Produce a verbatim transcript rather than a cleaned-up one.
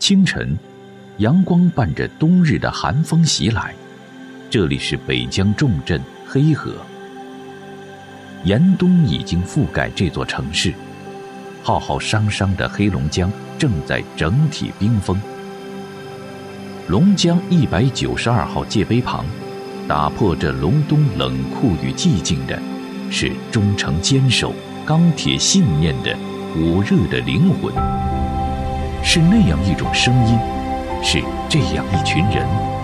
清晨，阳光伴着冬日的寒风袭来，这里是北疆重镇黑河。严冬已经覆盖这座城市，浩浩汤汤的黑龙江正在整体冰封。龙江一百九十二号界碑旁，打破这隆冬冷酷与寂静的，是忠诚坚守、钢铁信念的火热的灵魂，是那样一种声音，是这样一群人。